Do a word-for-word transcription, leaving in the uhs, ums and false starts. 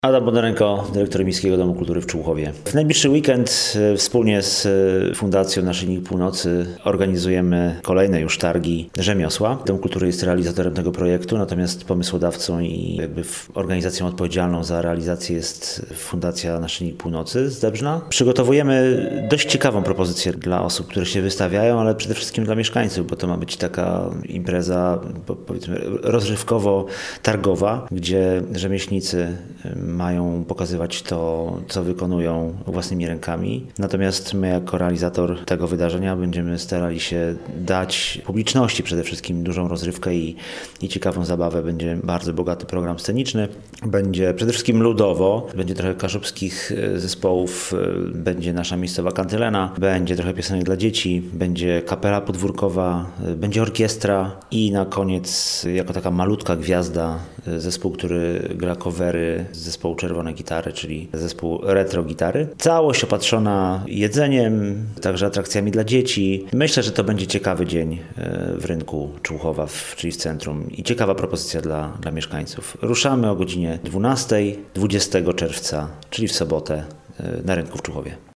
Adam Bondarenko, dyrektor Miejskiego Domu Kultury w Człuchowie. W najbliższy weekend wspólnie z Fundacją Naszyjnik Północy organizujemy kolejne już targi rzemiosła. Dom Kultury jest realizatorem tego projektu, natomiast pomysłodawcą i jakby organizacją odpowiedzialną za realizację jest Fundacja Naszyjnik Północy z Dębna. Przygotowujemy dość ciekawą propozycję dla osób, które się wystawiają, ale przede wszystkim dla mieszkańców, bo to ma być taka impreza, powiedzmy, rozrywkowo-targowa, gdzie rzemieślnicy mają pokazywać to, co wykonują własnymi rękami. Natomiast my jako realizator tego wydarzenia będziemy starali się dać publiczności przede wszystkim dużą rozrywkę i, i ciekawą zabawę. Będzie bardzo bogaty program sceniczny. Będzie przede wszystkim ludowo. Będzie trochę kaszubskich zespołów. Będzie nasza miejscowa kantylena. Będzie trochę piosenek dla dzieci. Będzie kapela podwórkowa. Będzie orkiestra. I na koniec jako taka malutka gwiazda zespół, który gra covery z zespołu Czerwone Gitary, czyli zespół retro gitary. Całość opatrzona jedzeniem, także atrakcjami dla dzieci. Myślę, że to będzie ciekawy dzień w rynku Człuchowa, czyli w centrum i ciekawa propozycja dla, dla mieszkańców. Ruszamy o godzinie dwunastej dwudziestego czerwca, czyli w sobotę na rynku w Człuchowie.